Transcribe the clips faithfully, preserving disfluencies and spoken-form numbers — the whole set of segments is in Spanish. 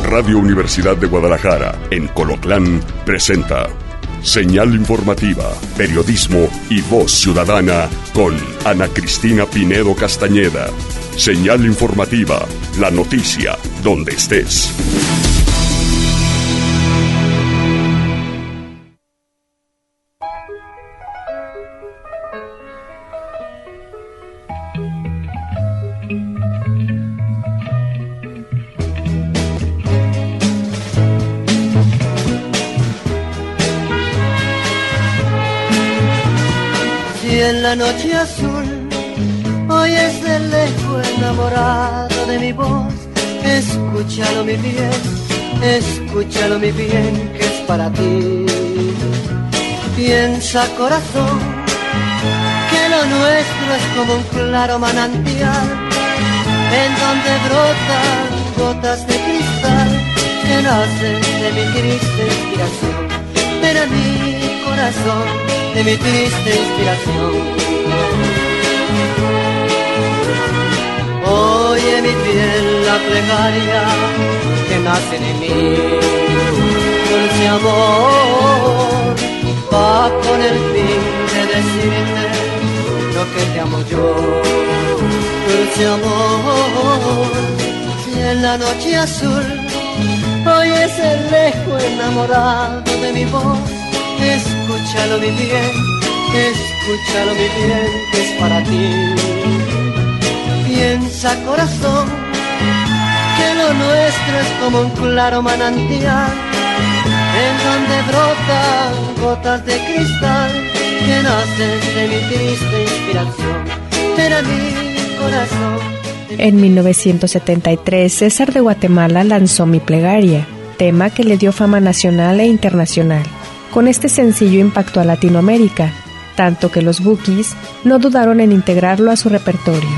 Radio Universidad de Guadalajara, en Colotlán, presenta Señal Informativa, Periodismo y Voz Ciudadana con Ana Cristina Pinedo Castañeda. Señal Informativa, la noticia, donde estés. En la noche azul, oyes de lejos enamorado de mi voz. Escúchalo mi bien, escúchalo mi bien, que es para ti. Piensa corazón, que lo nuestro es como un claro manantial, en donde brotan gotas de cristal, que nacen de mi triste inspiración. Ven a mi corazón, de mi triste inspiración. Oye mi piel la plegaria que nace de mí, dulce amor, va con el fin de decirte lo que te amo yo. Dulce amor, si en la noche azul oyes el eco enamorado de mi voz, escúchalo mi bien, escúchalo mi bien, que es para ti. Piensa corazón, que lo nuestro es como un claro manantial, en donde brotan gotas de cristal, que nacen de mi triste inspiración. Ven a mi corazón. En mil novecientos setenta y tres, César de Guatemala lanzó Mi Plegaria, tema que le dio fama nacional e internacional. Con este sencillo impactó a Latinoamérica, tanto que los Bukis no dudaron en integrarlo a su repertorio.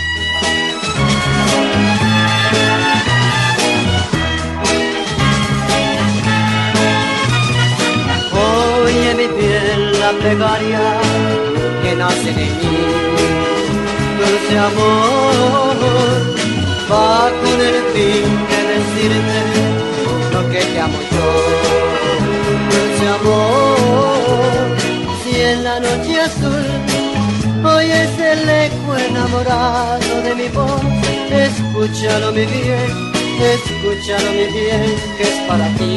Oye mi piel la plegaria que nace de mí, dulce amor, va con el fin de decirte lo que te amo yo. Dulce amor, si en la noche azul oyes el eco enamorado de mi voz, escúchalo mi bien, escúchalo mi bien, que es para ti.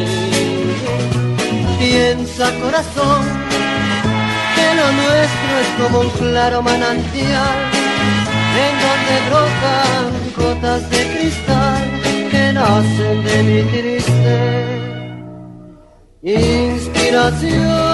Piensa corazón, que lo nuestro es como un claro manantial, en donde brotan gotas de cristal, que nacen de mi triste inspiración.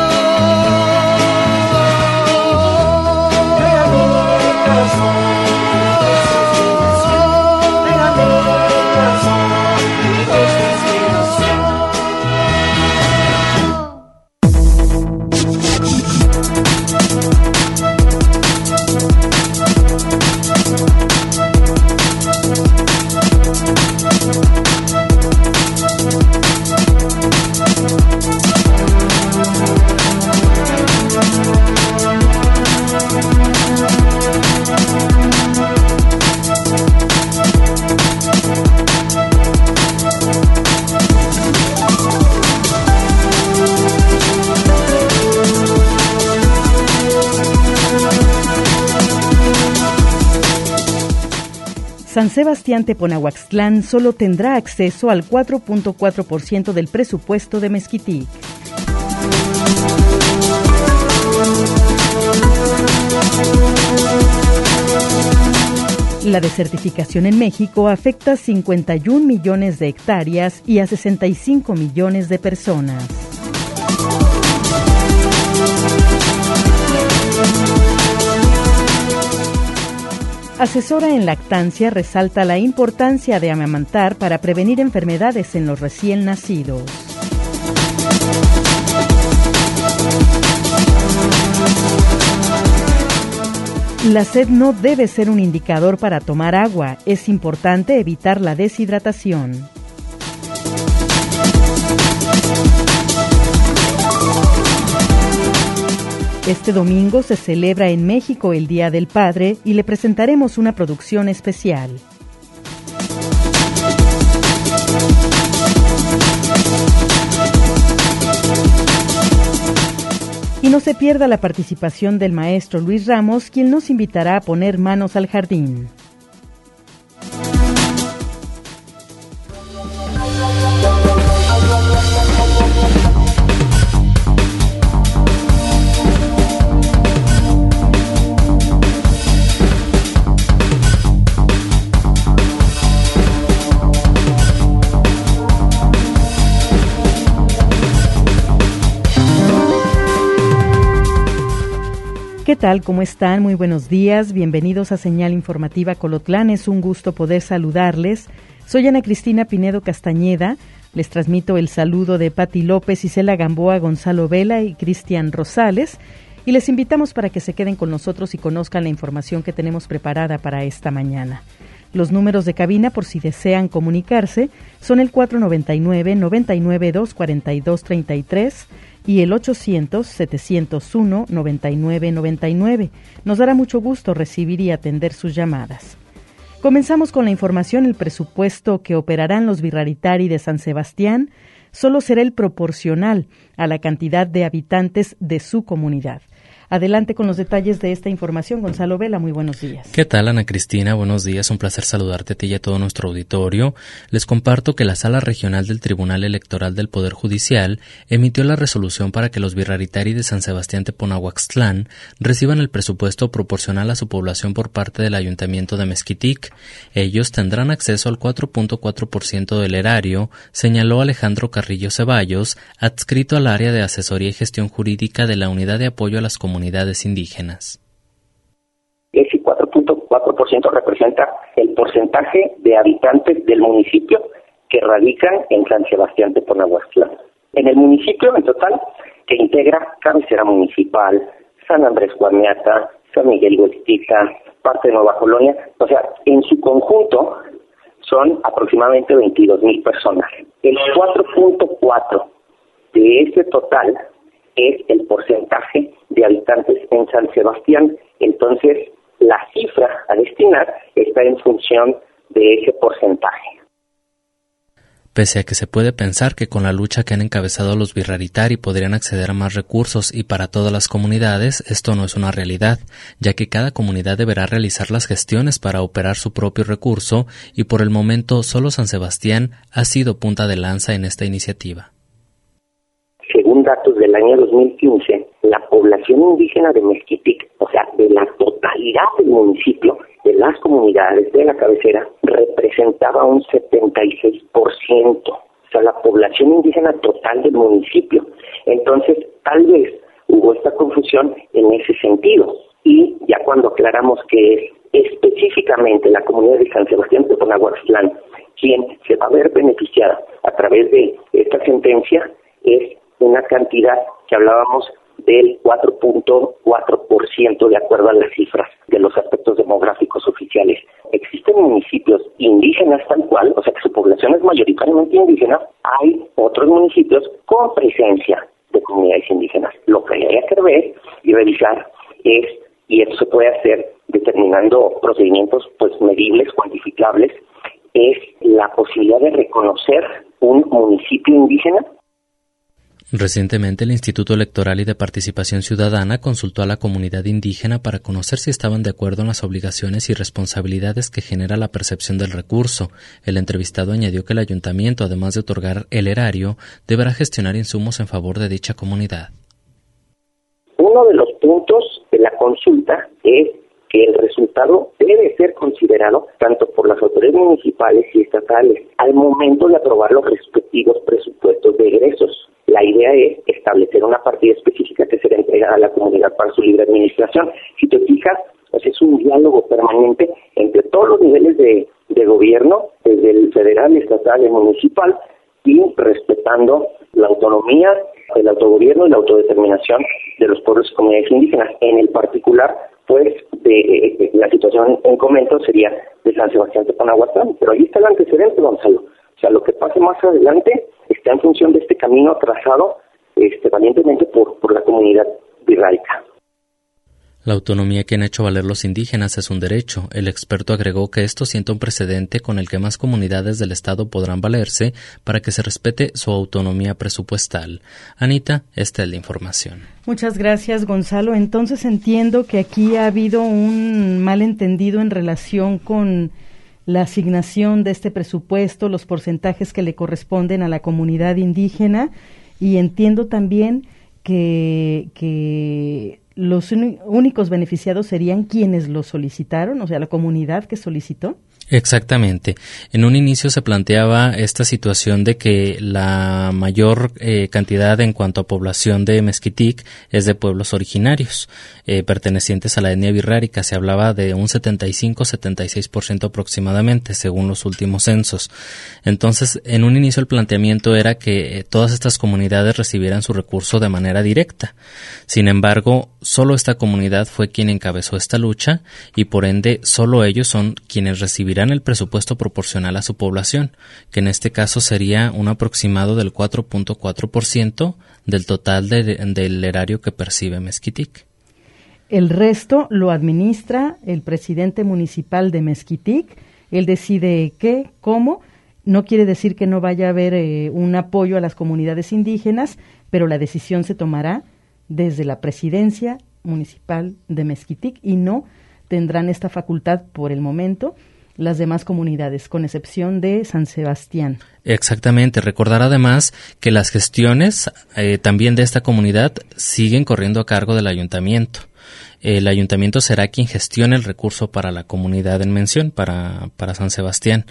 San Sebastián Teponahuaxtlán solo tendrá acceso al cuatro punto cuatro por ciento del presupuesto de Mezquitic. La desertificación en México afecta a cincuenta y un millones de hectáreas y a sesenta y cinco millones de personas. Asesora en lactancia resalta la importancia de amamantar para prevenir enfermedades en los recién nacidos. La sed no debe ser un indicador para tomar agua. Es importante evitar la deshidratación. Este domingo se celebra en México el Día del Padre y le presentaremos una producción especial. no se pierda la participación del maestro Luis Ramos, quien nos invitará a poner manos al jardín. ¿Qué tal? ¿Cómo están? Muy buenos días. Bienvenidos a Señal Informativa Colotlán. Es un gusto poder saludarles. Soy Ana Cristina Pinedo Castañeda. Les transmito el saludo de Pati López, Isela Gamboa, Gonzalo Vela y Cristian Rosales. Y les invitamos para que se queden con nosotros y conozcan la información que tenemos preparada para esta mañana. Los números de cabina, por si desean comunicarse, son el cuatro noventa y nueve, noventa y nueve, dos cuarenta y dos, treinta y tres y el ochocientos, setecientos uno, noventa y nueve, noventa y nueve. Nos dará mucho gusto recibir y atender sus llamadas. Comenzamos con la información. El presupuesto que operarán los Birraritari de San Sebastián solo será el proporcional a la cantidad de habitantes de su comunidad. Adelante con los detalles de esta información, Gonzalo Vela, muy buenos días. ¿Qué tal, Ana Cristina? Buenos días, un placer saludarte a ti y a todo nuestro auditorio. Les comparto que la Sala Regional del Tribunal Electoral del Poder Judicial emitió la resolución para que los Birraritari de San Sebastián Teponahuaxtlán reciban el presupuesto proporcional a su población por parte del Ayuntamiento de Mezquitic. Ellos tendrán acceso al cuatro punto cuatro por ciento del erario, señaló Alejandro Carrillo Ceballos, adscrito al área de asesoría y gestión jurídica de la Unidad de Apoyo a las Comunidades Comunidades indígenas. Ese cuatro punto cuatro por ciento representa el porcentaje de habitantes del municipio que radican en San Sebastián Teponahuaxtlán. En el municipio en total, que integra cabecera municipal, San Andrés Guamiata, San Miguel Huextita, parte de Nueva Colonia, o sea, en su conjunto son aproximadamente veintidós mil personas. El cuatro punto cuatro de ese total es el porcentaje de habitantes en San Sebastián. Entonces, la cifra a destinar está en función de ese porcentaje. Pese a que se puede pensar que con la lucha que han encabezado los Birraritari podrían acceder a más recursos y para todas las comunidades, esto no es una realidad, ya que cada comunidad deberá realizar las gestiones para operar su propio recurso y por el momento solo San Sebastián ha sido punta de lanza en esta iniciativa. Según datos del año dos mil quince, la población indígena de Mezquitic, o sea, de la totalidad del municipio, de las comunidades de la cabecera, representaba un setenta y seis por ciento. O sea, la población indígena total del municipio. Entonces, tal vez hubo esta confusión en ese sentido. Y ya cuando aclaramos que es específicamente la comunidad de San Sebastián Teponahuaxtlán quien se va a ver beneficiada a través de esta sentencia, es una cantidad que hablábamos del cuatro punto cuatro por ciento de acuerdo a las cifras de los aspectos demográficos oficiales. Existen municipios indígenas tal cual, o sea que su población es mayoritariamente indígena. Hay otros municipios con presencia de comunidades indígenas. Lo que hay que ver y revisar es, y esto se puede hacer determinando procedimientos pues medibles, cuantificables, es la posibilidad de reconocer un municipio indígena. Recientemente, el Instituto Electoral y de Participación Ciudadana consultó a la comunidad indígena para conocer si estaban de acuerdo en las obligaciones y responsabilidades que genera la percepción del recurso. El entrevistado añadió que el ayuntamiento, además de otorgar el erario, deberá gestionar insumos en favor de dicha comunidad. Uno de los puntos de la consulta es que el resultado debe ser considerado tanto por las autoridades municipales y estatales al momento de aprobar los respectivos presupuestos de egresos. La idea es establecer una partida específica que será entregada a la comunidad para su libre administración. Si te fijas, pues es un diálogo permanente entre todos los niveles de, de gobierno, desde el federal, estatal y municipal, y respetando la autonomía, el autogobierno y la autodeterminación de los pueblos y comunidades indígenas. En el particular, pues, de, de la situación en comento sería de San Sebastián Teponahuaxtlán, pero ahí está el antecedente, Gonzalo. O sea, lo que pase más adelante está en función de este camino trazado este, valientemente por, por la comunidad birraica. La autonomía que han hecho valer los indígenas es un derecho. El experto agregó que esto sienta un precedente con el que más comunidades del Estado podrán valerse para que se respete su autonomía presupuestal. Anita, esta es la información. Muchas gracias, Gonzalo. Entonces entiendo que aquí ha habido un malentendido en relación con la asignación de este presupuesto, los porcentajes que le corresponden a la comunidad indígena, y entiendo también que... que los únicos beneficiados serían quienes lo solicitaron, o sea, la comunidad que solicitó. Exactamente. En un inicio se planteaba esta situación de que la mayor eh, cantidad en cuanto a población de Mezquitic es de pueblos originarios, eh, pertenecientes a la etnia birrárica. Se hablaba de un setenta y cinco a setenta y seis por ciento aproximadamente, según los últimos censos. Entonces, en un inicio el planteamiento era que eh, todas estas comunidades recibieran su recurso de manera directa. Sin embargo, solo esta comunidad fue quien encabezó esta lucha y por ende solo ellos son quienes recibirán el presupuesto proporcional a su población, que en este caso sería un aproximado del cuatro punto cuatro por ciento del total de, del erario que percibe Mezquitic. El resto lo administra el presidente municipal de Mezquitic. Él decide qué, cómo. No quiere decir que no vaya a haber eh, un apoyo a las comunidades indígenas, pero la decisión se tomará desde la presidencia municipal de Mezquitic y no tendrán esta facultad por el momento las demás comunidades, con excepción de San Sebastián. Exactamente. Recordar además que las gestiones eh, también de esta comunidad siguen corriendo a cargo del ayuntamiento. El ayuntamiento será quien gestione el recurso para la comunidad en mención, para, para San Sebastián.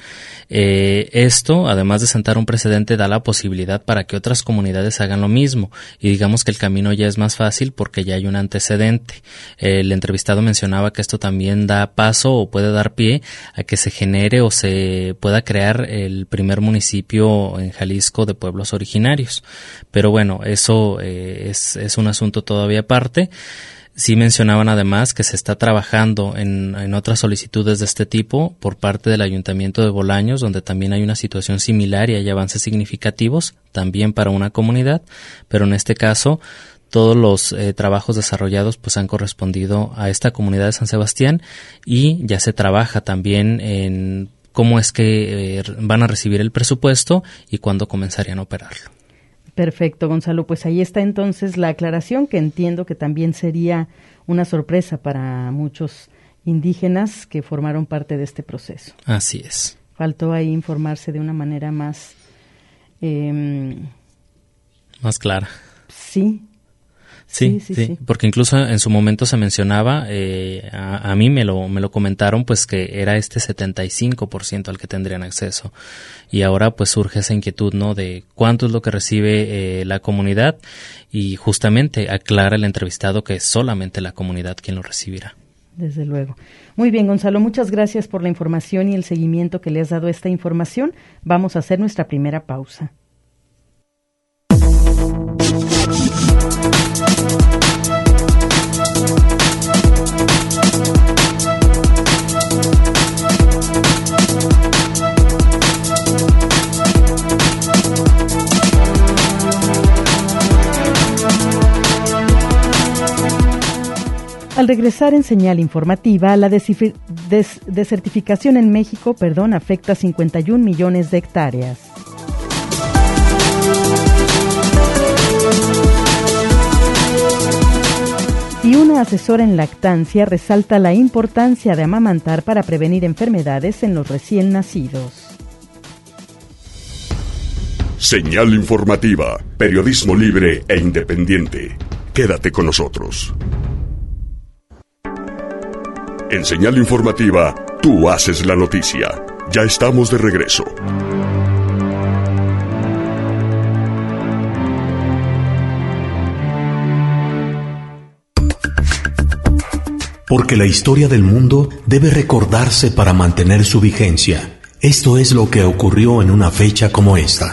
Eh, esto, además de sentar un precedente, da la posibilidad para que otras comunidades hagan lo mismo. Y digamos que el camino ya es más fácil porque ya hay un antecedente. El entrevistado mencionaba que esto también da paso o puede dar pie a que se genere o se pueda crear el primer municipio en Jalisco de pueblos originarios. Pero bueno, eso eh, es, es un asunto todavía aparte. Sí mencionaban además que se está trabajando en, en otras solicitudes de este tipo por parte del Ayuntamiento de Bolaños, donde también hay una situación similar y hay avances significativos también para una comunidad, pero en este caso todos los eh, trabajos desarrollados pues han correspondido a esta comunidad de San Sebastián y ya se trabaja también en cómo es que eh, van a recibir el presupuesto y cuándo comenzarían a operarlo. Perfecto, Gonzalo. Pues ahí está entonces la aclaración, que entiendo que también sería una sorpresa para muchos indígenas que formaron parte de este proceso. Así es. Faltó ahí informarse de una manera más... Eh, más clara. Sí. Sí, sí, sí, sí, porque incluso en su momento se mencionaba, eh, a, a mí me lo me lo comentaron, pues que era este setenta y cinco por ciento al que tendrían acceso. Y ahora pues surge esa inquietud, ¿no?, de cuánto es lo que recibe eh, la comunidad, y justamente aclara el entrevistado que es solamente la comunidad quien lo recibirá. Desde luego. Muy bien, Gonzalo, muchas gracias por la información y el seguimiento que le has dado a esta información. Vamos a hacer nuestra primera pausa. Al regresar en Señal Informativa, la descifri- des- desertificación en México, perdón, afecta a cincuenta y un millones de hectáreas. Y una asesora en lactancia resalta la importancia de amamantar para prevenir enfermedades en los recién nacidos. Señal Informativa, periodismo libre e independiente. Quédate con nosotros. En Señal Informativa, tú haces la noticia. Ya estamos de regreso. Porque la historia del mundo debe recordarse para mantener su vigencia. Esto es lo que ocurrió en una fecha como esta.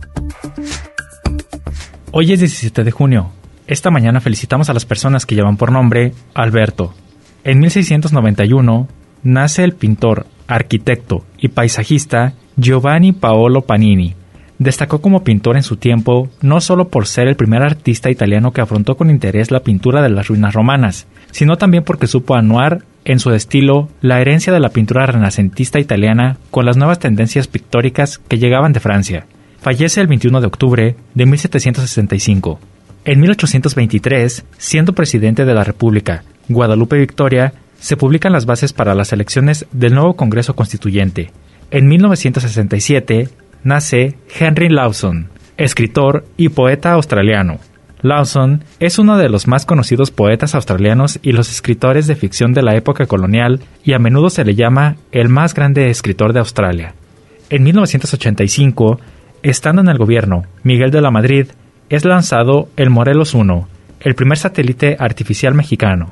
Hoy es diecisiete de junio. Esta mañana felicitamos a las personas que llevan por nombre Alberto. En mil seiscientos noventa y uno nace el pintor, arquitecto y paisajista Giovanni Paolo Panini. Destacó como pintor en su tiempo, no solo por ser el primer artista italiano que afrontó con interés la pintura de las ruinas romanas, sino también porque supo anuar en su estilo la herencia de la pintura renacentista italiana con las nuevas tendencias pictóricas que llegaban de Francia. Fallece el veintiuno de octubre de mil setecientos sesenta y cinco. En mil ochocientos veintitrés, siendo presidente de la República, Guadalupe Victoria, se publican las bases para las elecciones del nuevo Congreso Constituyente. En mil novecientos sesenta y siete, nace Henry Lawson, escritor y poeta australiano. Lawson es uno de los más conocidos poetas australianos y los escritores de ficción de la época colonial y a menudo se le llama el más grande escritor de Australia. En mil novecientos ochenta y cinco, estando en el gobierno Miguel de la Madrid, es lanzado el Morelos uno, el primer satélite artificial mexicano.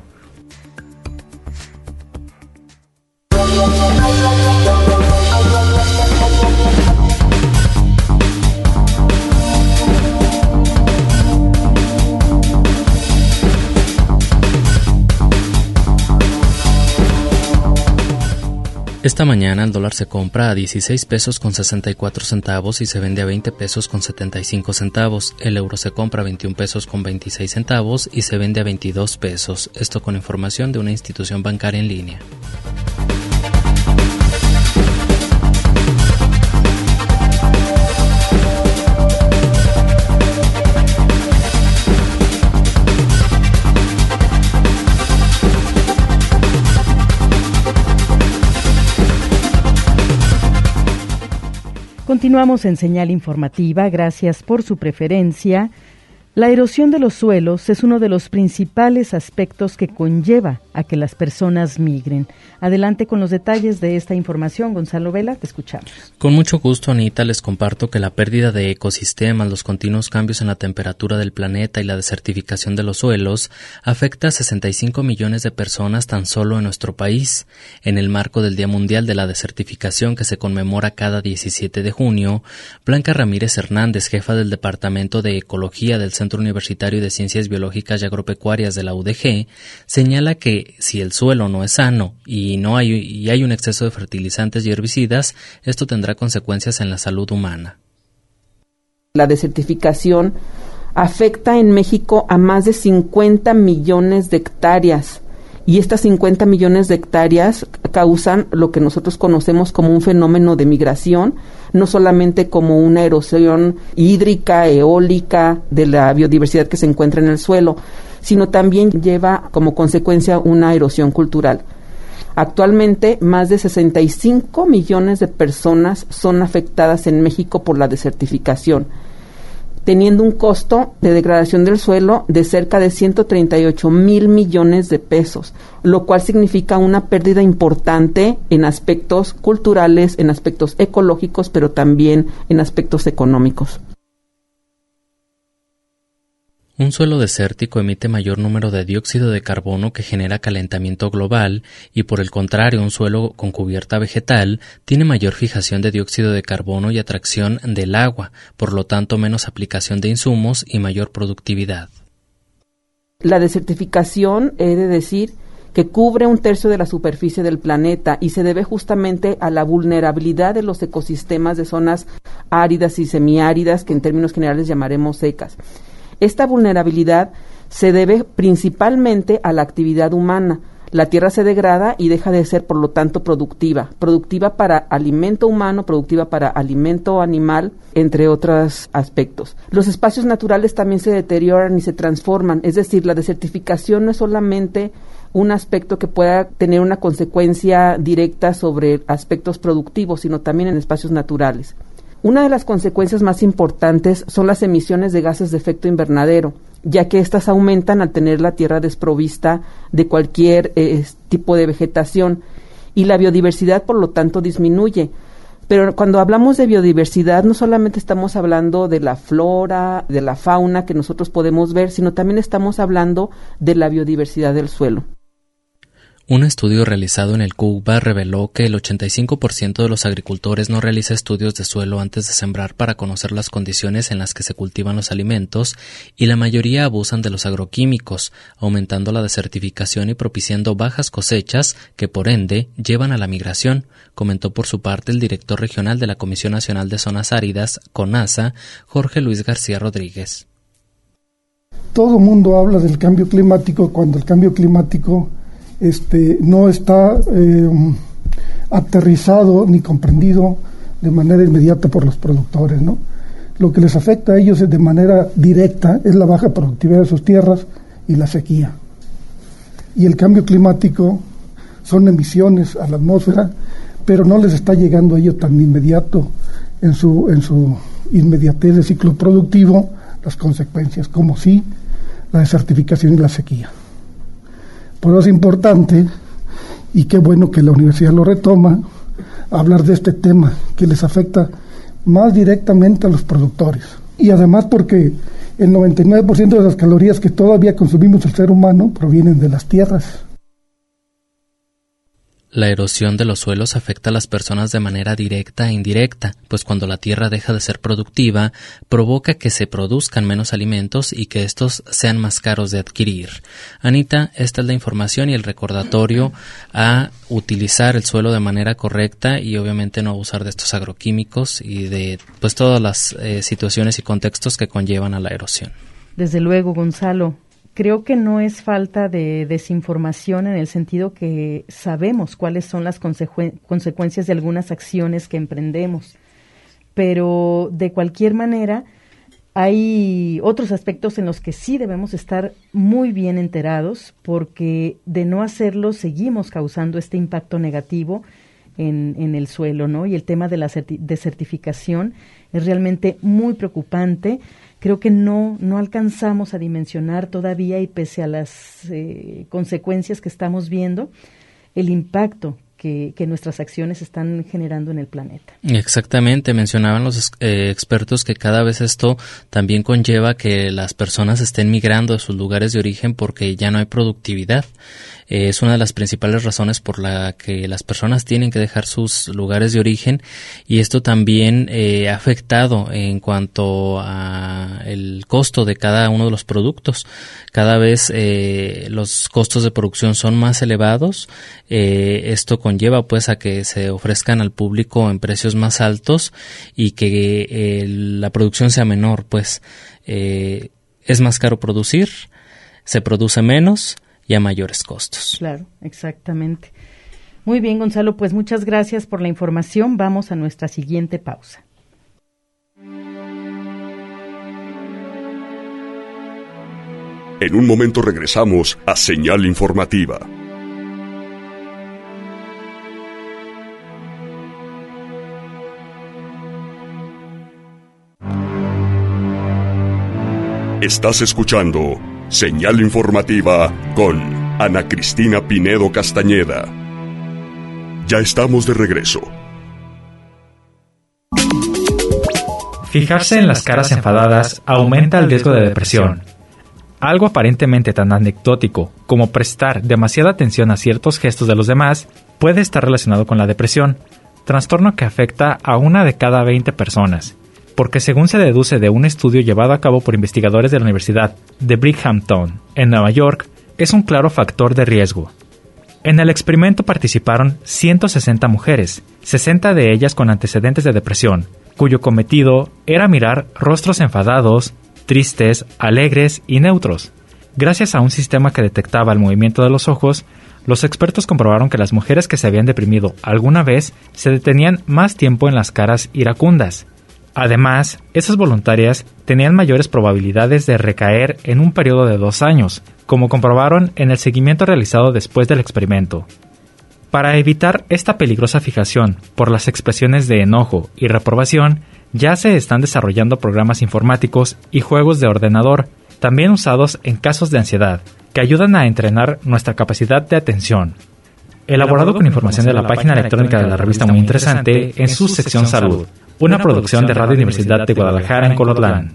Esta mañana el dólar se compra a dieciséis pesos con sesenta y cuatro centavos y se vende a veinte pesos con setenta y cinco centavos. El euro se compra a veintiún pesos con veintiséis centavos y se vende a veintidós pesos. Esto con información de una institución bancaria en línea. Continuamos en Señal Informativa, gracias por su preferencia. La erosión de los suelos es uno de los principales aspectos que conlleva a que las personas migren. Adelante con los detalles de esta información, Gonzalo Vela, te escuchamos. Con mucho gusto, Anita, les comparto que la pérdida de ecosistemas, los continuos cambios en la temperatura del planeta y la desertificación de los suelos afecta a sesenta y cinco millones de personas tan solo en nuestro país. En el marco del Día Mundial de la Desertificación que se conmemora cada diecisiete de junio, Blanca Ramírez Hernández, jefa del Departamento de Ecología del Centro Universitario de Ciencias Biológicas y Agropecuarias de la U D G, señala que si el suelo no es sano y no hay y hay un exceso de fertilizantes y herbicidas, esto tendrá consecuencias en la salud humana. La desertificación afecta en México a más de cincuenta millones de hectáreas y estas cincuenta millones de hectáreas causan lo que nosotros conocemos como un fenómeno de migración, no solamente como una erosión hídrica, eólica de la biodiversidad que se encuentra en el suelo, sino también lleva como consecuencia una erosión cultural. Actualmente, más de sesenta y cinco millones de personas son afectadas en México por la desertificación, teniendo un costo de degradación del suelo de cerca de ciento treinta y ocho mil millones de pesos, lo cual significa una pérdida importante en aspectos culturales, en aspectos ecológicos, pero también en aspectos económicos. Un suelo desértico emite mayor número de dióxido de carbono que genera calentamiento global y por el contrario un suelo con cubierta vegetal tiene mayor fijación de dióxido de carbono y atracción del agua, por lo tanto menos aplicación de insumos y mayor productividad. La desertificación, he de decir, que cubre un tercio de la superficie del planeta y se debe justamente a la vulnerabilidad de los ecosistemas de zonas áridas y semiáridas que en términos generales llamaremos secas. Esta vulnerabilidad se debe principalmente a la actividad humana. La tierra se degrada y deja de ser, por lo tanto, productiva. Productiva para alimento humano, productiva para alimento animal, entre otros aspectos. Los espacios naturales también se deterioran y se transforman. Es decir, la desertificación no es solamente un aspecto que pueda tener una consecuencia directa sobre aspectos productivos, sino también en espacios naturales. Una de las consecuencias más importantes son las emisiones de gases de efecto invernadero, ya que éstas aumentan al tener la tierra desprovista de cualquier eh, tipo de vegetación y la biodiversidad, por lo tanto, disminuye. Pero cuando hablamos de biodiversidad, no solamente estamos hablando de la flora, de la fauna que nosotros podemos ver, sino también estamos hablando de la biodiversidad del suelo. Un estudio realizado en el CUCBA reveló que el ochenta y cinco por ciento de los agricultores no realiza estudios de suelo antes de sembrar para conocer las condiciones en las que se cultivan los alimentos, y la mayoría abusan de los agroquímicos, aumentando la desertificación y propiciando bajas cosechas que, por ende, llevan a la migración, comentó por su parte el director regional de la Comisión Nacional de Zonas Áridas, CONAZA, Jorge Luis García Rodríguez. Todo el mundo habla del cambio climático cuando el cambio climático Este, no está eh, aterrizado ni comprendido de manera inmediata por los productores, ¿no? Lo que les afecta a ellos de manera directa es la baja productividad de sus tierras y la sequía. Y el cambio climático son emisiones a la atmósfera, pero no les está llegando a ellos tan inmediato en su, en su inmediatez de ciclo productivo las consecuencias, como sí la desertificación y la sequía. Por eso es importante, y qué bueno que la universidad lo retoma, hablar de este tema que les afecta más directamente a los productores. Y además porque el noventa y nueve por ciento de las calorías que todavía consumimos el ser humano provienen de las tierras. La erosión de los suelos afecta a las personas de manera directa e indirecta, pues cuando la tierra deja de ser productiva, provoca que se produzcan menos alimentos y que estos sean más caros de adquirir. Anita, esta es la información y el recordatorio a utilizar el suelo de manera correcta y obviamente no abusar de estos agroquímicos y de pues todas las eh, situaciones y contextos que conllevan a la erosión. Desde luego, Gonzalo. Creo que no es falta de desinformación en el sentido que sabemos cuáles son las consecu- consecuencias de algunas acciones que emprendemos, pero de cualquier manera hay otros aspectos en los que sí debemos estar muy bien enterados, porque de no hacerlo seguimos causando este impacto negativo en, en el suelo, ¿no? Y el tema de la certi- desertificación es realmente muy preocupante. Creo que no, no alcanzamos a dimensionar todavía, y pese a las eh, consecuencias que estamos viendo, el impacto que, que nuestras acciones están generando en el planeta. Exactamente, mencionaban los eh, expertos que cada vez esto también conlleva que las personas estén migrando de sus lugares de origen porque ya no hay productividad. Eh, es una de las principales razones por la que las personas tienen que dejar sus lugares de origen, y esto también eh, ha afectado en cuanto a el costo de cada uno de los productos. Cada vez eh, los costos de producción son más elevados. Eh, esto conlleva pues a que se ofrezcan al público en precios más altos y que eh, la producción sea menor, pues eh, es más caro producir, se produce menos y a mayores costos. Claro, exactamente. Muy bien, Gonzalo, pues muchas gracias por la información. Vamos a nuestra siguiente pausa. En un momento regresamos a Señal Informativa. Estás escuchando Señal Informativa con Ana Cristina Pinedo Castañeda. Ya estamos de regreso. Fijarse en las caras enfadadas aumenta el riesgo de depresión. Algo aparentemente tan anecdótico como prestar demasiada atención a ciertos gestos de los demás puede estar relacionado con la depresión, trastorno que afecta a una de cada veinte personas, porque según se deduce de un estudio llevado a cabo por investigadores de la Universidad de Binghamton, en Nueva York, es un claro factor de riesgo. En el experimento participaron ciento sesenta mujeres, sesenta de ellas con antecedentes de depresión, cuyo cometido era mirar rostros enfadados, tristes, alegres y neutros. Gracias a un sistema que detectaba el movimiento de los ojos, los expertos comprobaron que las mujeres que se habían deprimido alguna vez se detenían más tiempo en las caras iracundas. Además, esas voluntarias tenían mayores probabilidades de recaer en un periodo de dos años, como comprobaron en el seguimiento realizado después del experimento. Para evitar esta peligrosa fijación por las expresiones de enojo y reprobación, ya se están desarrollando programas informáticos y juegos de ordenador, también usados en casos de ansiedad, que ayudan a entrenar nuestra capacidad de atención. Elaborado con información de la página electrónica de la revista Muy Interesante en su sección Salud, una producción de Radio Universidad de Guadalajara en Colotlán.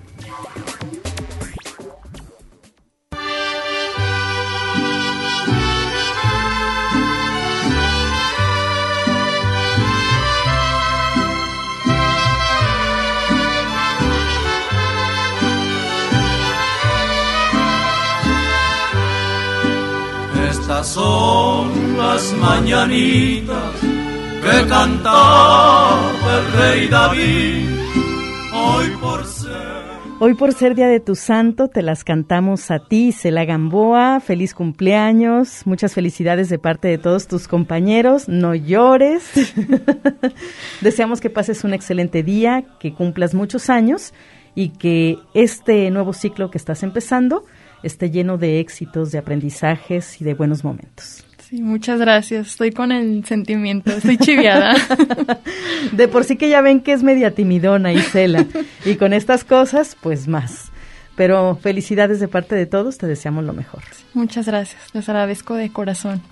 Estas son las mañanitas que cantaba el rey David. Hoy por ser Hoy por ser Día de tu Santo, te las cantamos a ti, Isela Gamboa. Feliz cumpleaños, muchas felicidades de parte de todos tus compañeros. No llores. Deseamos que pases un excelente día, que cumplas muchos años y que este nuevo ciclo que estás empezando esté lleno de éxitos, de aprendizajes y de buenos momentos. Sí, muchas gracias. Estoy con el sentimiento, estoy chiviada. De por sí que ya ven que es media timidona, Isela, y con estas cosas, pues más. Pero felicidades de parte de todos, te deseamos lo mejor. Muchas gracias, les agradezco de corazón.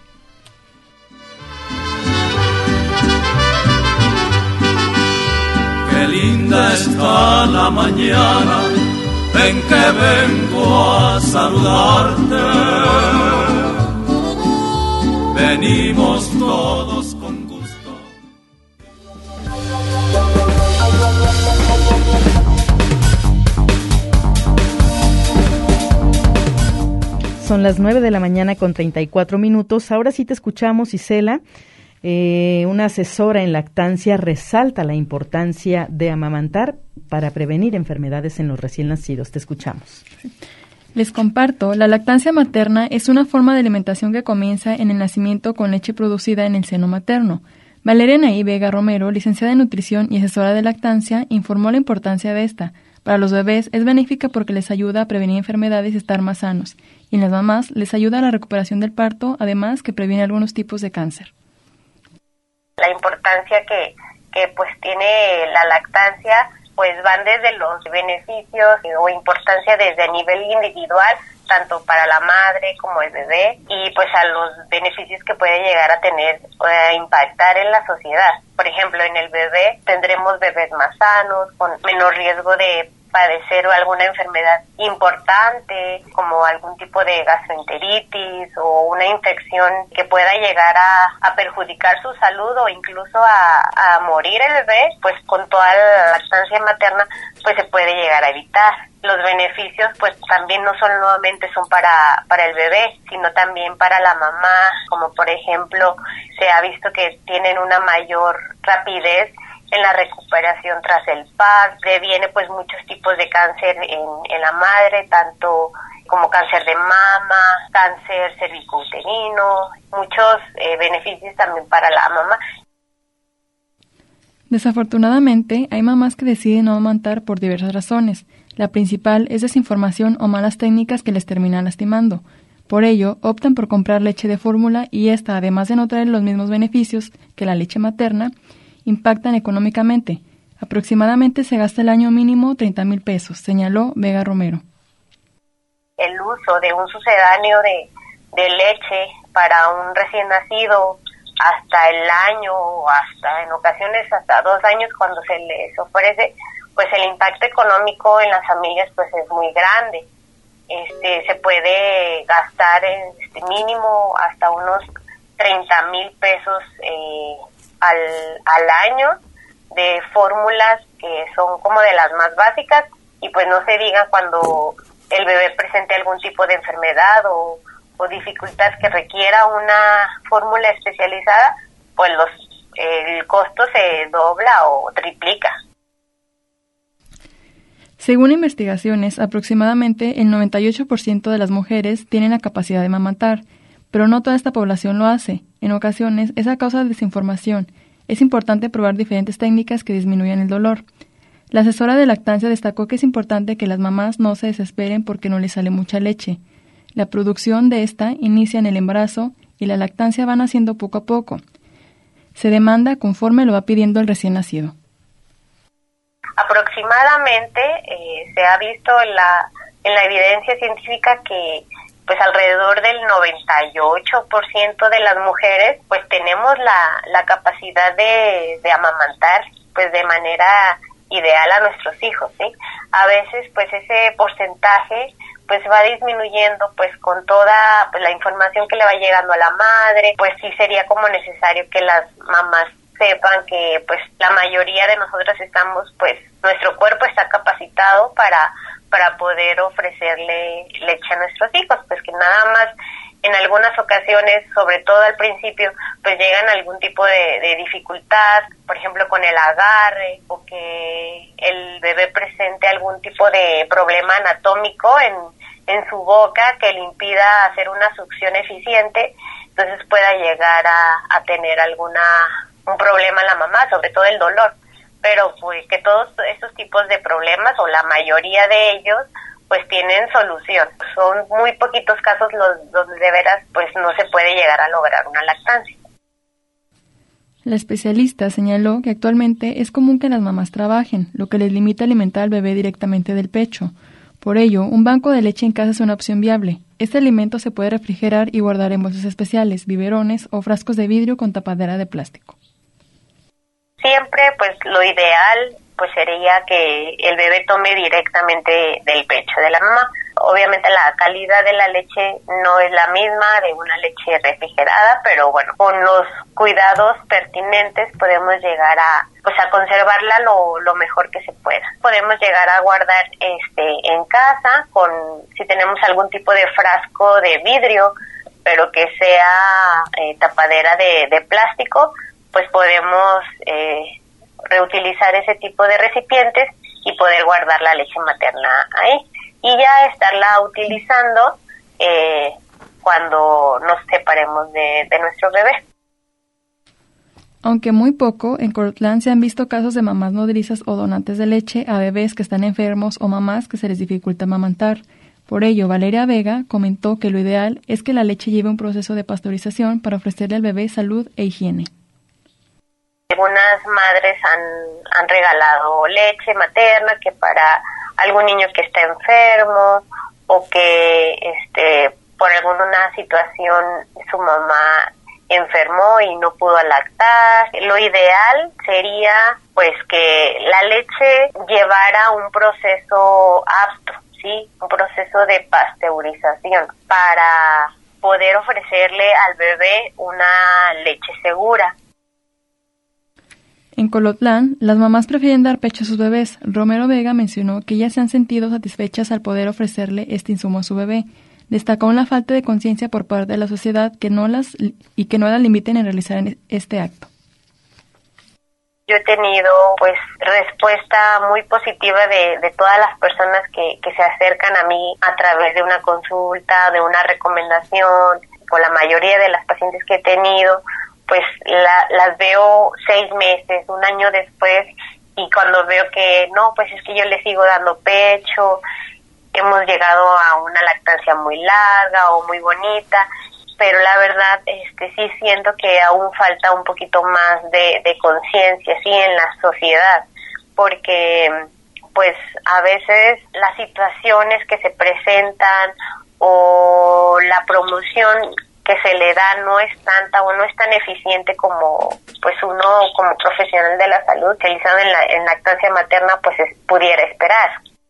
Qué linda está la mañana en que vengo a saludarte. Venimos todos con gusto. Son las nueve de la mañana con treinta y cuatro minutos. Ahora sí te escuchamos, Isela. Eh, una asesora en lactancia resalta la importancia de amamantar para prevenir enfermedades en los recién nacidos. Te escuchamos. Sí. Les comparto, la lactancia materna es una forma de alimentación que comienza en el nacimiento con leche producida en el seno materno. Valeria Anaí Vega Romero, licenciada en nutrición y asesora de lactancia, informó la importancia de esta. Para los bebés es benéfica porque les ayuda a prevenir enfermedades y estar más sanos. Y en las mamás les ayuda a la recuperación del parto, además que previene algunos tipos de cáncer. La importancia que, que pues tiene la lactancia pues van desde los beneficios o importancia desde el nivel individual, tanto para la madre como el bebé, y pues a los beneficios que puede llegar a tener, eh, impactar en la sociedad. Por ejemplo, en el bebé tendremos bebés más sanos, con menor riesgo de padecer alguna enfermedad importante, como algún tipo de gastroenteritis o una infección que pueda llegar a, a perjudicar su salud o incluso a, a morir el bebé, pues con toda la lactancia materna pues se puede llegar a evitar. Los beneficios pues también no solamente son para, para el bebé, sino también para la mamá, como por ejemplo se ha visto que tienen una mayor rapidez en la recuperación tras el parto, previene pues muchos tipos de cáncer en, en la madre, tanto como cáncer de mama, cáncer cervicouterino, muchos eh, beneficios también para la mamá. Desafortunadamente, hay mamás que deciden no amamantar por diversas razones. La principal es desinformación o malas técnicas que les terminan lastimando. Por ello, optan por comprar leche de fórmula y esta, además de no traer los mismos beneficios que la leche materna, impactan económicamente. Aproximadamente se gasta el año mínimo treinta mil pesos, señaló Vega Romero. El uso de un sucedáneo de, de leche para un recién nacido hasta el año o hasta en ocasiones hasta dos años cuando se les ofrece, pues el impacto económico en las familias pues es muy grande. Este se puede gastar en este mínimo hasta unos treinta mil pesos eh, al, al año de fórmulas que son como de las más básicas, y pues no se diga cuando el bebé presente algún tipo de enfermedad o, o dificultad que requiera una fórmula especializada, pues los eh, el costo se dobla o triplica. Según investigaciones, aproximadamente el noventa y ocho por ciento de las mujeres tienen la capacidad de amamantar, pero no toda esta población lo hace. En ocasiones es a causa de desinformación. Es importante probar diferentes técnicas que disminuyan el dolor. La asesora de lactancia destacó que es importante que las mamás no se desesperen porque no les sale mucha leche. La producción de esta inicia en el embarazo y la lactancia va naciendo poco a poco. Se demanda conforme lo va pidiendo el recién nacido. Aproximadamente eh, se ha visto en la, en la evidencia científica que pues alrededor del noventa y ocho por ciento de las mujeres pues tenemos la, la capacidad de, de amamantar pues de manera ideal a nuestros hijos, ¿sí? A veces pues ese porcentaje pues va disminuyendo pues con toda pues, la información que le va llegando a la madre, pues sí sería como necesario que las mamás sepan que pues la mayoría de nosotras estamos pues nuestro cuerpo está capacitado para para poder ofrecerle leche a nuestros hijos, pues que nada más en en algunas ocasiones, sobre todo al principio, pues llegan algún tipo de, de dificultad, por ejemplo con el agarre, o que el bebé presente algún tipo de problema anatómico en, en su boca que le impida hacer una succión eficiente, entonces pueda llegar a, a tener alguna un problema en la mamá, sobre todo el dolor. Pero pues que todos estos tipos de problemas, o la mayoría de ellos, pues tienen solución. Son muy poquitos casos los donde de veras pues no se puede llegar a lograr una lactancia. La especialista señaló que actualmente es común que las mamás trabajen, lo que les limita alimentar al bebé directamente del pecho. Por ello, un banco de leche en casa es una opción viable. Este alimento se puede refrigerar y guardar en bolsas especiales, biberones o frascos de vidrio con tapadera de plástico. Siempre, pues, lo ideal, pues, sería que el bebé tome directamente del pecho de la mamá. Obviamente la calidad de la leche no es la misma de una leche refrigerada, pero bueno, con los cuidados pertinentes podemos llegar a, pues, a conservarla lo, lo mejor que se pueda. Podemos llegar a guardar este en casa, con si tenemos algún tipo de frasco de vidrio, pero que sea eh, tapadera de, de plástico, pues podemos eh, reutilizar ese tipo de recipientes y poder guardar la leche materna ahí. Y ya estarla utilizando eh, cuando nos separemos de, de nuestro bebé. Aunque muy poco, en Colotlán se han visto casos de mamás nodrizas o donantes de leche a bebés que están enfermos o mamás que se les dificulta amamantar. Por ello, Valeria Vega comentó que lo ideal es que la leche lleve un proceso de pasteurización para ofrecerle al bebé salud e higiene. Algunas madres han, han regalado leche materna que para algún niño que está enfermo o que este por alguna situación su mamá enfermó y no pudo lactar. Lo ideal sería pues que la leche llevara un proceso apto, ¿sí? Un proceso de pasteurización para poder ofrecerle al bebé una leche segura. En Colotlán, las mamás prefieren dar pecho a sus bebés. Romero Vega mencionó que ellas se han sentido satisfechas al poder ofrecerle este insumo a su bebé. Destacó una falta de conciencia por parte de la sociedad que no las y que no las limiten en realizar este acto. Yo he tenido pues respuesta muy positiva de, de todas las personas que, que se acercan a mí a través de una consulta, de una recomendación. Con la mayoría de las pacientes que he tenido, pues la, las veo seis meses, un año después, y cuando veo que no, pues es que yo le sigo dando pecho, hemos llegado a una lactancia muy larga o muy bonita, pero la verdad este sí siento que aún falta un poquito más de, de conciencia, sí, en la sociedad, porque pues a veces las situaciones que se presentan o la promoción que se le da no es tanta o no es tan eficiente como pues uno como profesional de la salud utilizado en la en lactancia materna pues es, pudiera esperar.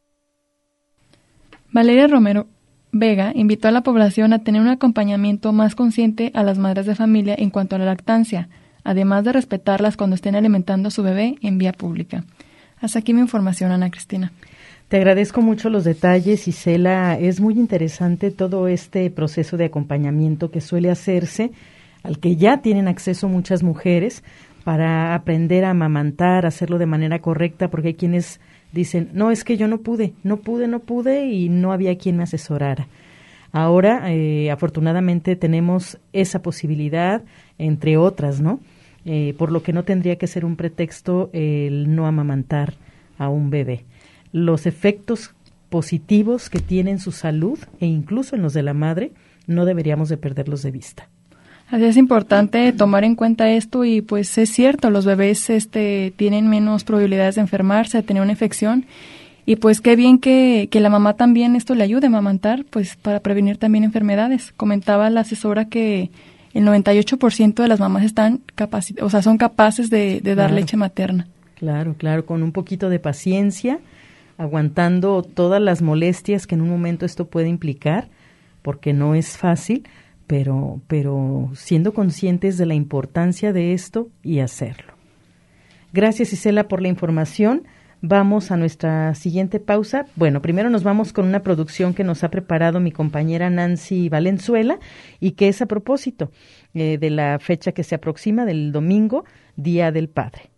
Valeria Romero Vega invitó a la población a tener un acompañamiento más consciente a las madres de familia en cuanto a la lactancia, además de respetarlas cuando estén alimentando a su bebé en vía pública. Hasta aquí mi información, Ana Cristina. Te agradezco mucho los detalles, Isela. Es muy interesante todo este proceso de acompañamiento que suele hacerse, al que ya tienen acceso muchas mujeres, para aprender a amamantar, hacerlo de manera correcta, porque hay quienes dicen, no, es que yo no pude, no pude, no pude y no había quien me asesorara. Ahora, eh, afortunadamente, tenemos esa posibilidad, entre otras, ¿no? Eh, por lo que no tendría que ser un pretexto el no amamantar a un bebé. Los efectos positivos que tiene en su salud e incluso en los de la madre, no deberíamos de perderlos de vista. Así es importante tomar en cuenta esto y pues es cierto, los bebés este tienen menos probabilidades de enfermarse, de tener una infección y pues qué bien que, que la mamá también esto le ayude a amamantar pues para prevenir también enfermedades. Comentaba la asesora que el noventa y ocho por ciento de las mamás están capaci- o sea, son capaces de, de dar claro, leche materna. Claro, claro, con un poquito de paciencia, aguantando todas las molestias que en un momento esto puede implicar, porque no es fácil, pero, pero siendo conscientes de la importancia de esto y hacerlo. Gracias, Isela, por la información. vamos a nuestra siguiente pausa. Bueno, primero nos vamos con una producción que nos ha preparado mi compañera Nancy Valenzuela y que es a propósito eh, de la fecha que se aproxima del domingo, Día del Padre.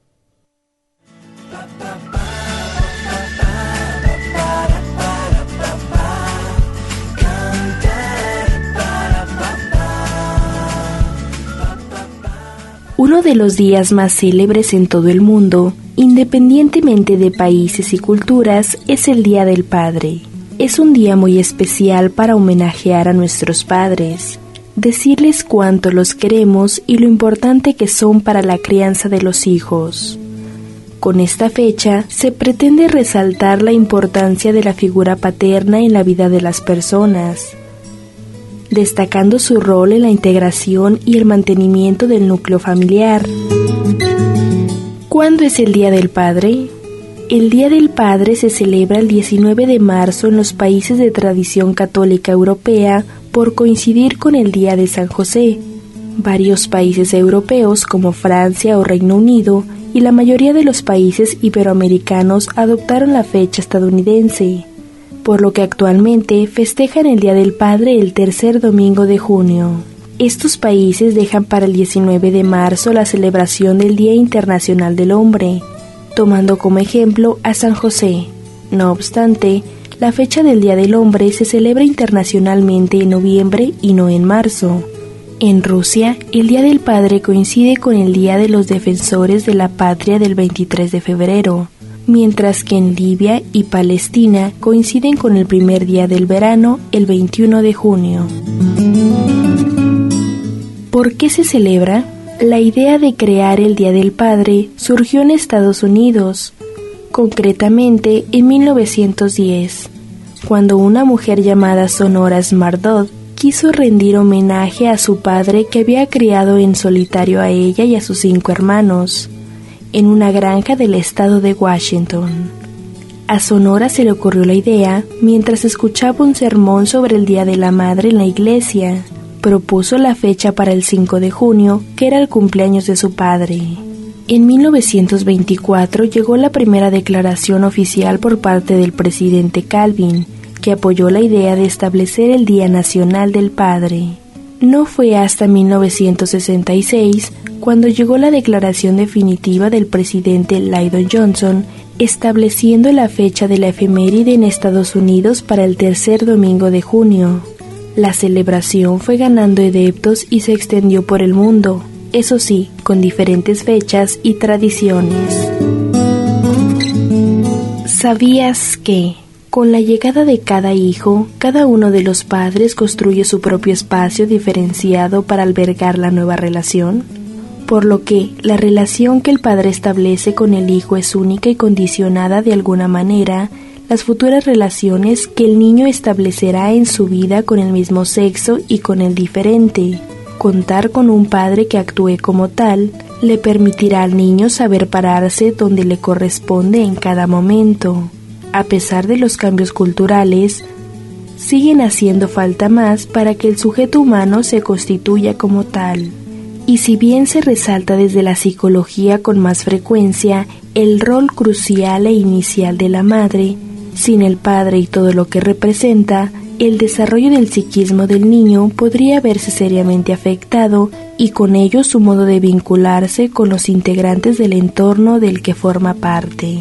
Uno de los días más célebres en todo el mundo, independientemente de países y culturas, es el Día del Padre. Es un día muy especial para homenajear a nuestros padres, decirles cuánto los queremos y lo importante que son para la crianza de los hijos. Con esta fecha se pretende resaltar la importancia de la figura paterna en la vida de las personas, destacando su rol en la integración y el mantenimiento del núcleo familiar. ¿Cuándo es el Día del Padre? El Día del Padre se celebra el diecinueve de marzo en los países de tradición católica europea por coincidir con el Día de San José. Varios países europeos como Francia o Reino Unido y la mayoría de los países iberoamericanos adoptaron la fecha estadounidense, por lo que actualmente festejan el Día del Padre el tercer domingo de junio. Estos países dejan para el diecinueve de marzo la celebración del Día Internacional del Hombre, tomando como ejemplo a San José. No obstante, la fecha del Día del Hombre se celebra internacionalmente en noviembre y no en marzo. En Rusia, el Día del Padre coincide con el Día de los Defensores de la Patria del veintitrés de febrero. Mientras que en Libia y Palestina coinciden con el primer día del verano, el veintiuno de junio. ¿Por qué se celebra? La idea de crear el Día del Padre surgió en Estados Unidos, concretamente en mil novecientos diez, cuando una mujer llamada Sonora Smardot quiso rendir homenaje a su padre que había criado en solitario a ella y a sus cinco hermanos en una granja del estado de Washington. A Sonora se le ocurrió la idea mientras escuchaba un sermón sobre el Día de la Madre en la iglesia. Propuso la fecha para el cinco de junio, que era el cumpleaños de su padre. En mil novecientos veinticuatro llegó la primera declaración oficial por parte del presidente Calvin, que apoyó la idea de establecer el Día Nacional del Padre. No fue hasta mil novecientos sesenta y seis cuando llegó la declaración definitiva del presidente Lyndon Johnson, estableciendo la fecha de la efeméride en Estados Unidos para el tercer domingo de junio. La celebración fue ganando adeptos y se extendió por el mundo, eso sí, con diferentes fechas y tradiciones. ¿Sabías que, con la llegada de cada hijo, cada uno de los padres construye su propio espacio diferenciado para albergar la nueva relación? Por lo que la relación que el padre establece con el hijo es única y condicionada de alguna manera las futuras relaciones que el niño establecerá en su vida con el mismo sexo y con el diferente. Contar con un padre que actúe como tal le permitirá al niño saber pararse donde le corresponde en cada momento. A pesar de los cambios culturales, siguen haciendo falta más para que el sujeto humano se constituya como tal. Y si bien se resalta desde la psicología con más frecuencia el rol crucial e inicial de la madre, sin el padre y todo lo que representa, el desarrollo del psiquismo del niño podría verse seriamente afectado y con ello su modo de vincularse con los integrantes del entorno del que forma parte.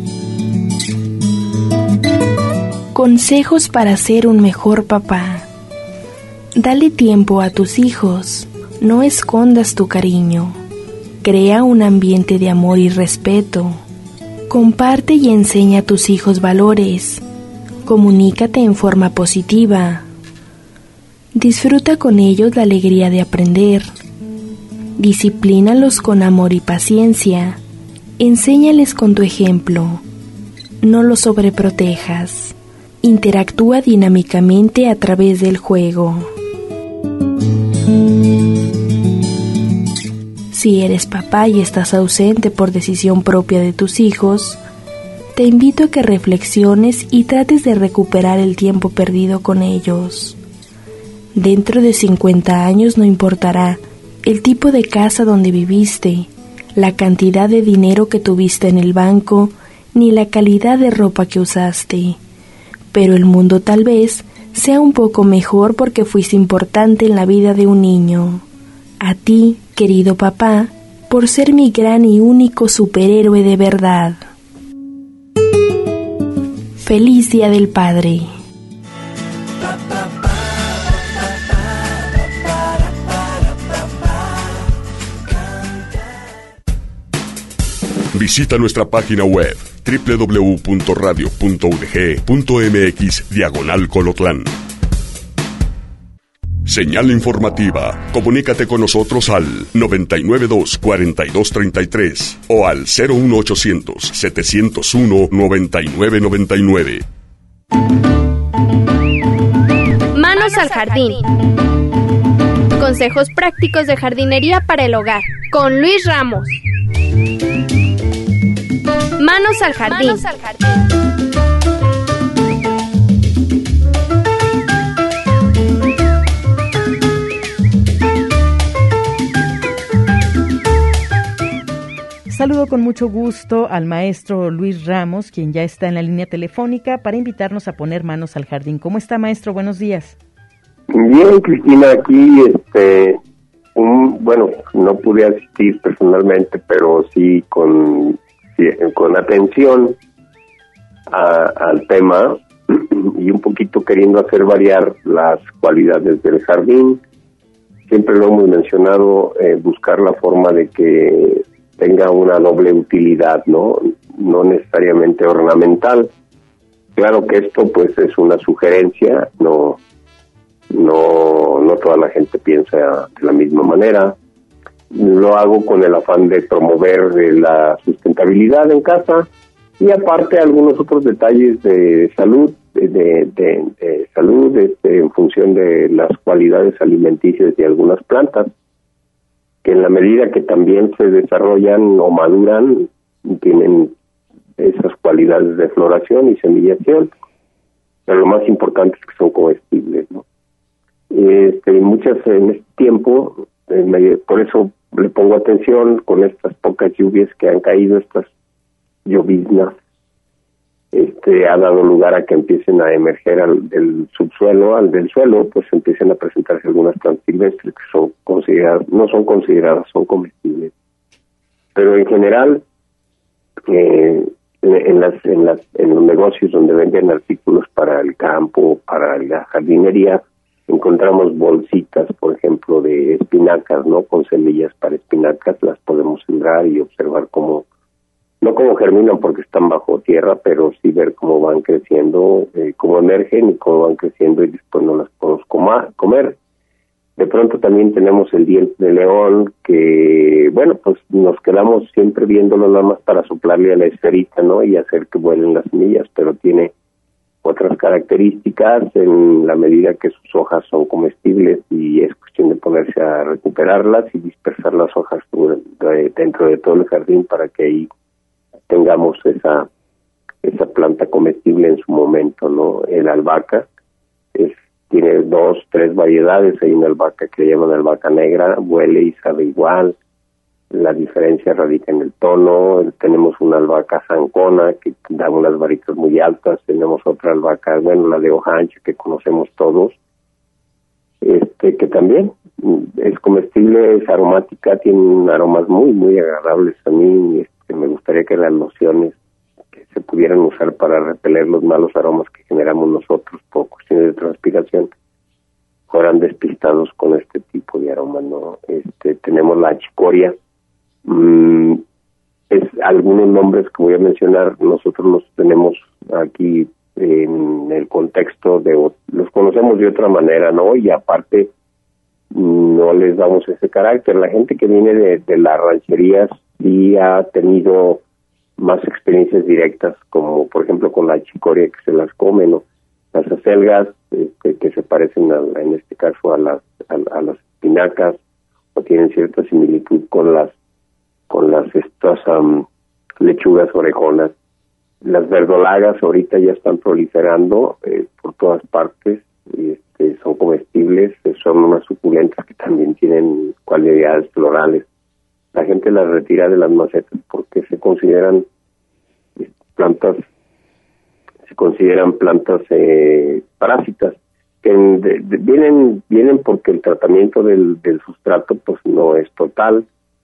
Consejos para ser un mejor papá. Dale tiempo a tus hijos. No escondas tu cariño. Crea un ambiente de amor y respeto. Comparte y enseña a tus hijos valores. Comunícate en forma positiva. Disfruta con ellos la alegría de aprender. Disciplínalos con amor y paciencia. Enséñales con tu ejemplo. No los sobreprotejas. Interactúa dinámicamente a través del juego. Si eres papá y estás ausente por decisión propia de tus hijos, te invito a que reflexiones y trates de recuperar el tiempo perdido con ellos. Dentro de cincuenta años no importará el tipo de casa donde viviste, la cantidad de dinero que tuviste en el banco, ni la calidad de ropa que usaste. Pero el mundo tal vez sea un poco mejor porque fuiste importante en la vida de un niño. A ti, querido papá, por ser mi gran y único superhéroe de verdad. Feliz Día del Padre. Visita nuestra página web doble u doble u doble u punto radio punto u d g punto m x diagonal Colotlán. Señal informativa. Comunícate con nosotros al noventa y nueve dos, cuarenta y dos treinta y tres o al cero uno ochocientos, setecientos uno, noventa y nueve noventa y nueve. Manos al jardín. Consejos prácticos de jardinería para el hogar con Luis Ramos. Manos al jardín. Manos al jardín. Saludo con mucho gusto al maestro Luis Ramos, quien ya está en la línea telefónica para invitarnos a poner manos al jardín. ¿Cómo está, maestro? Buenos días. Bien, Cristina, aquí, este, un, bueno, no pude asistir personalmente, pero sí con, sí, con atención a, al tema y un poquito queriendo hacer variar las cualidades del jardín. Siempre lo hemos mencionado, eh, buscar la forma de que tenga una doble utilidad, ¿no? No necesariamente ornamental. Claro que esto pues es una sugerencia, no no no toda la gente piensa de la misma manera. Lo hago con el afán de promover la sustentabilidad en casa y aparte algunos otros detalles de salud, de, de, de, de salud este, en función de las cualidades alimenticias de algunas plantas, que en la medida que también se desarrollan o maduran, tienen esas cualidades de floración y semillación, pero lo más importante es que son comestibles, ¿no? Este, muchas en este tiempo, eh, me, por eso le pongo atención con estas pocas lluvias que han caído, estas lloviznas, este, ha dado lugar a que empiecen a emerger al, del subsuelo, al del suelo, pues empiecen a presentarse algunas plantas silvestres que son consideradas, no son consideradas, son comestibles. Pero en general, eh, en, en las, en las, en los negocios donde venden artículos para el campo, para la jardinería, encontramos bolsitas, por ejemplo, de espinacas, ¿no? Con semillas para espinacas, las podemos sembrar y observar cómo, no cómo germinan porque están bajo tierra, pero sí ver cómo van creciendo, eh, cómo emergen y cómo van creciendo y después no las podemos coma, comer. De pronto también tenemos el diente de león que, bueno, pues nos quedamos siempre viéndolo nada más para soplarle a la esferita, ¿no? Y hacer que vuelen las semillas, pero tiene otras características en la medida que sus hojas son comestibles y es cuestión de ponerse a recuperarlas y dispersar las hojas dentro de todo el jardín para que ahí tengamos esa esa planta comestible en su momento, ¿no? El albahaca es, tiene dos, tres variedades. Hay una albahaca que le llaman albahaca negra, huele y sabe igual. La diferencia radica en el tono. Tenemos una albahaca zancona que da unas varitas muy altas. Tenemos otra albahaca, bueno, la de hoja ancha que conocemos todos, este que también es comestible, es aromática, tiene aromas muy, muy agradables. A mí este, me gustaría que las lociones que se pudieran usar para repeler los malos aromas que generamos nosotros por cuestiones de transpiración fueran despistados con este tipo de aroma, ¿no? Este, tenemos la chicoria. Mm, es algunos nombres que voy a mencionar, nosotros los tenemos aquí en el contexto de, los conocemos de otra manera, ¿no? Y aparte no les damos ese carácter. La gente que viene de, de las rancherías sí ha tenido más experiencias directas, como por ejemplo con la chicoria que se las come, ¿no? Las acelgas, este, que se parecen a, en este caso a las a, a las espinacas, o tienen cierta similitud con las con las estas um, lechugas orejonas. Las verdolagas ahorita ya están proliferando eh, por todas partes, y, este, son comestibles, son unas suculentas que también tienen cualidades florales. La gente las retira de las macetas porque se consideran plantas se consideran plantas eh, parásitas, que de, de, vienen vienen porque el tratamiento del, del sustrato pues no es total,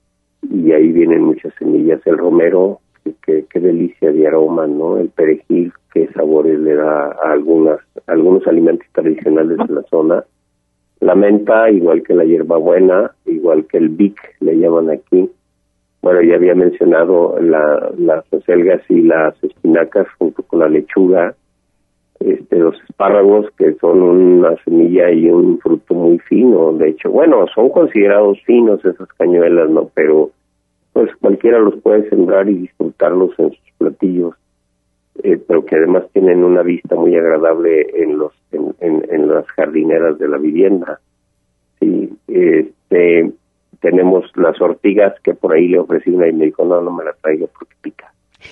y ahí vienen muchas semillas. El romero, qué que delicia de aroma, ¿no? El perejil, qué sabores le da a algunas a algunos alimentos tradicionales de la zona. La menta, igual que la hierbabuena, igual que el bic, le llaman aquí. Bueno, ya había mencionado la, las acelgas y las espinacas junto con la lechuga, este, los espárragos, que son una semilla y un fruto muy fino. De hecho, bueno, son considerados finos esas cañuelas, ¿no? Pero pues cualquiera los puede sembrar y disfrutarlos en sus platillos, eh, pero que además tienen una vista muy agradable en los en, en, en las jardineras de la vivienda. Sí, este, tenemos las ortigas, que por ahí le ofrecí una y me dijo, no, no me la traigo porque pica.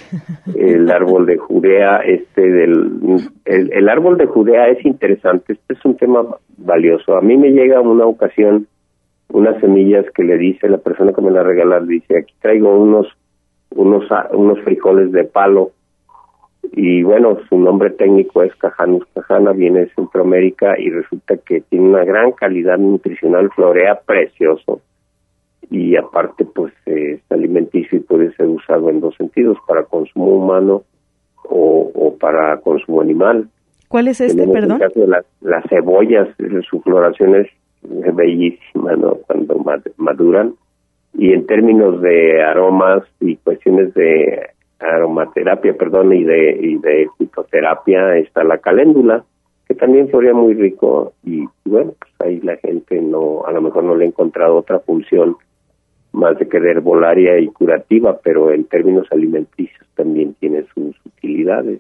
El árbol de Judea, este del el, el árbol de Judea es interesante. Este es un tema valioso. A mí me llega una ocasión unas semillas que le dice la persona que me la regala, le dice, aquí traigo unos unos unos frijoles de palo, y bueno, su nombre técnico es Cajanus cajana, viene de Centroamérica y resulta que tiene una gran calidad nutricional, florea precioso, y aparte pues eh, es alimenticio y puede ser usado en dos sentidos, para consumo humano o, o para consumo animal. ¿Cuál es este, Tenemos perdón? El caso de las, las cebollas, su floración es bellísima, ¿no? Cuando maduran, y en términos de aromas y cuestiones de aromaterapia, perdón, y de y de fitoterapia, está la caléndula, que también florea muy rico, y bueno, pues ahí la gente no, a lo mejor no le ha encontrado otra función más de que de herbolaria y curativa, pero en términos alimenticios también tiene sus utilidades.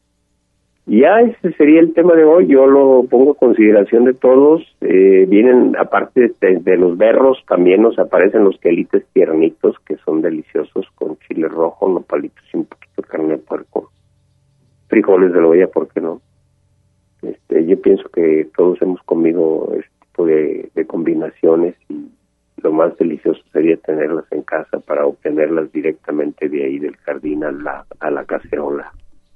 Ya ese sería el tema de hoy. Yo lo pongo a consideración de todos. Eh, vienen, aparte de, de los berros, también nos aparecen los quelites tiernitos, que son deliciosos, con chile rojo, nopalitos y un poquito de carne de puerco. Frijoles de la olla, ¿por qué no? Este, yo pienso que todos hemos comido este tipo de, de combinaciones, y lo más delicioso sería tenerlas en casa para obtenerlas directamente de ahí del jardín a la, a la cacerola.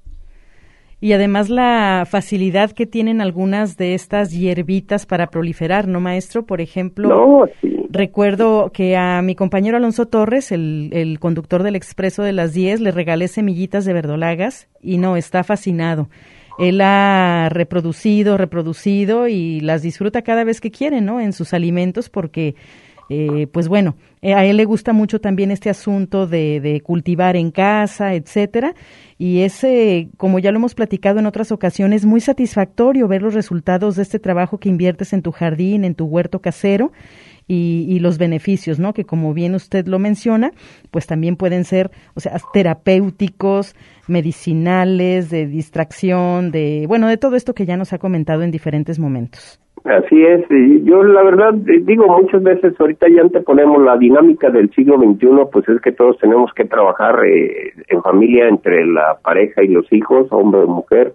Y además la facilidad que tienen algunas de estas hierbitas para proliferar, ¿no, maestro? Por ejemplo, no, sí. Recuerdo que a mi compañero Alonso Torres, el, el conductor del Expreso de las diez, le regalé semillitas de verdolagas y no, está fascinado. Él ha reproducido, reproducido y las disfruta cada vez que quiere, ¿no? En sus alimentos, porque Eh, pues bueno, eh, a él le gusta mucho también este asunto de, de cultivar en casa, etcétera, y es, eh, como ya lo hemos platicado en otras ocasiones, muy satisfactorio ver los resultados de este trabajo que inviertes en tu jardín, en tu huerto casero, y, y los beneficios, ¿no? Que como bien usted lo menciona, pues también pueden ser, o sea, terapéuticos, medicinales, de distracción, de, bueno, de todo esto que ya nos ha comentado en diferentes momentos. Así es, y yo la verdad digo muchas veces, ahorita ya anteponemos la dinámica del siglo veintiuno, pues es que todos tenemos que trabajar eh, en familia, entre la pareja y los hijos, hombre o mujer,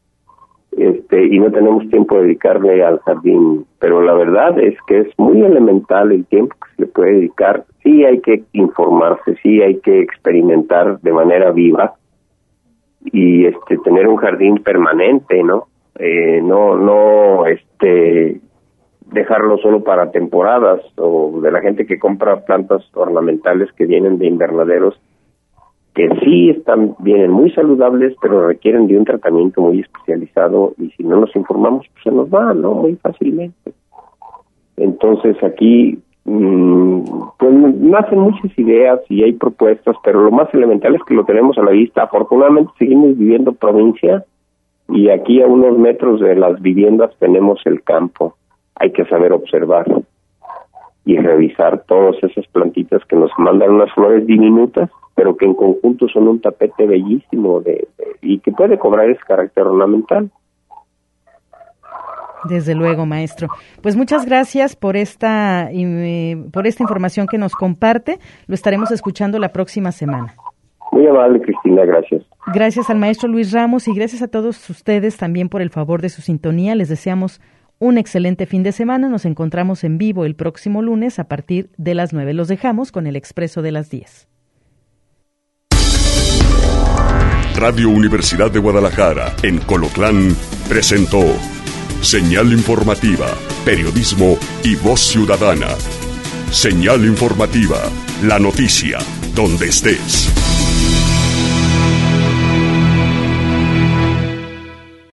este y no tenemos tiempo de dedicarle al jardín, pero la verdad es que es muy elemental el tiempo que se le puede dedicar. Sí hay que informarse, sí hay que experimentar de manera viva y este tener un jardín permanente, ¿no? Eh, no no este dejarlo solo para temporadas, o de la gente que compra plantas ornamentales que vienen de invernaderos, que sí están vienen muy saludables, pero requieren de un tratamiento muy especializado, y si no nos informamos pues se nos va, ¿no? Muy fácilmente. Entonces aquí mmm, pues nacen muchas ideas y hay propuestas, pero lo más elemental es que lo tenemos a la vista. Afortunadamente seguimos viviendo provincia, y aquí a unos metros de las viviendas tenemos el campo. Hay que saber observar y revisar todas esas plantitas que nos mandan unas flores diminutas, pero que en conjunto son un tapete bellísimo de, de, y que puede cobrar ese carácter ornamental. Desde luego, maestro. Pues muchas gracias por esta, eh, por esta información que nos comparte. Lo estaremos escuchando la próxima semana. Muy amable, Cristina, gracias. Gracias al maestro Luis Ramos y gracias a todos ustedes también por el favor de su sintonía. Les deseamos un excelente fin de semana. Nos encontramos en vivo el próximo lunes a partir de las nueve. Los dejamos con el Expreso de las diez. Radio Universidad de Guadalajara, en Colotlán, presentó Señal Informativa, Periodismo y Voz Ciudadana. Señal Informativa, la noticia, donde estés.